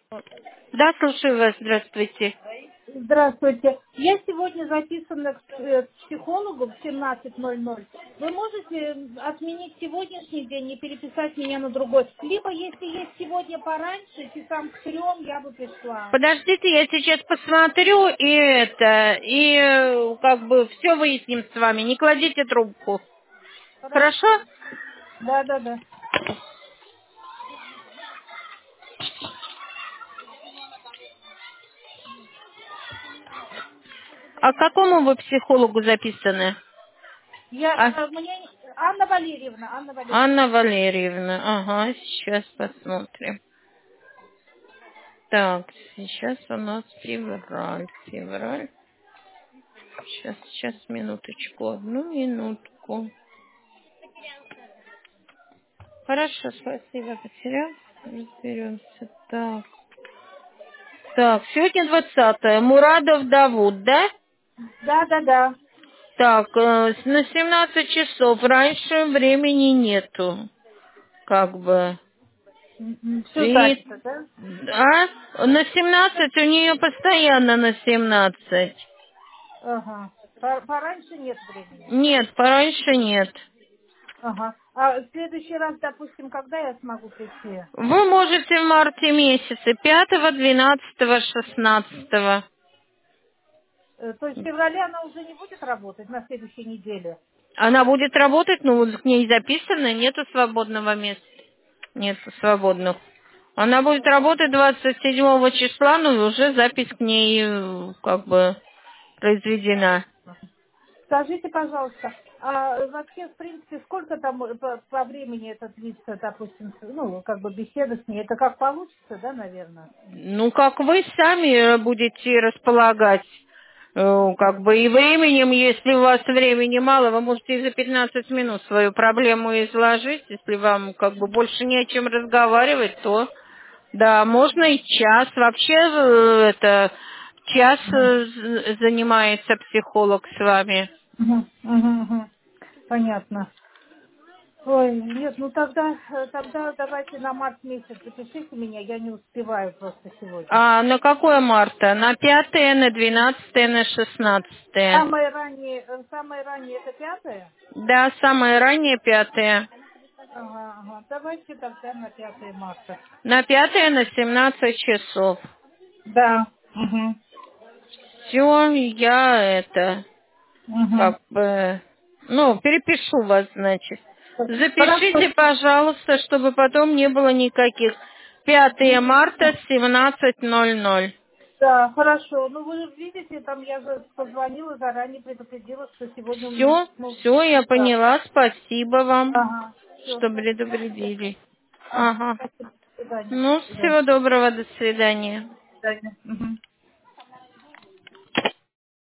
Да, слушаю вас. Здравствуйте. Здравствуйте. Я сегодня записана к психологу в 17:00. Вы можете отменить сегодняшний день и переписать меня на другой? Либо, если есть сегодня пораньше, часам к 3, я бы пришла. Подождите, я сейчас посмотрю и как бы все выясним с вами. Не кладите трубку. Хорошо? Хорошо. Да. А к какому вы психологу записаны? А, Мне Анна Валерьевна, Анна Анна Валерьевна. Валерьевна. Ага, сейчас посмотрим. Так, сейчас у нас февраль. Февраль. Сейчас, минуточку. Одну минутку. Хорошо, спасибо, потерял. Разберемся. Так, сегодня 20-е. Мурадов Давуд, да? Да. Так, на 17 часов. Раньше времени нету. Как бы. Все И, занято, да? на 17 у нее постоянно на 17. Ага. Пораньше нет времени. Нет, пораньше нет. Ага. А в следующий раз, допустим, когда я смогу прийти? Вы можете в марте месяце, 5, 12, 16. То есть в феврале она уже не будет работать на следующей неделе? Она будет работать, но вот к ней записано, нету свободного места. Нету свободных. Она будет работать 27 числа, но уже запись к ней как бы произведена. Скажите, пожалуйста, а вообще, в принципе, сколько там по времени это длится, допустим, ну, как бы беседа с ней? Это как получится, да, наверное? Ну, как вы сами будете располагать, как бы и временем, если у вас времени мало, вы можете и за 15 минут свою проблему изложить. Если вам как бы больше не о чем разговаривать, то да, можно и час. Вообще это час Мгм. занимается психолог с вами. Мгм. Понятно. Ой, нет, ну тогда давайте на март месяц запишите меня, я не успеваю просто сегодня. А на какое марта? На 5, на 12, на 16? Самое раннее это 5? Да, самое раннее 5. Ага. Давайте тогда на 5 марта. На 5 на 17 часов. Да. Угу. Все, я это, Угу. как бы, перепишу вас, значит. Хорошо. Запишите, пожалуйста, чтобы потом не было никаких. 5 марта, 17:00. Да, хорошо. Ну, вы же видите, там я же позвонила, заранее предупредила, что сегодня у меня... Все, Ну, все, я да. поняла. Спасибо вам, Ага. Все, что спасибо. предупредили. Ага, Ага. спасибо. До свидания. Ну, До свидания. всего доброго, до свидания. До свидания. Мгм.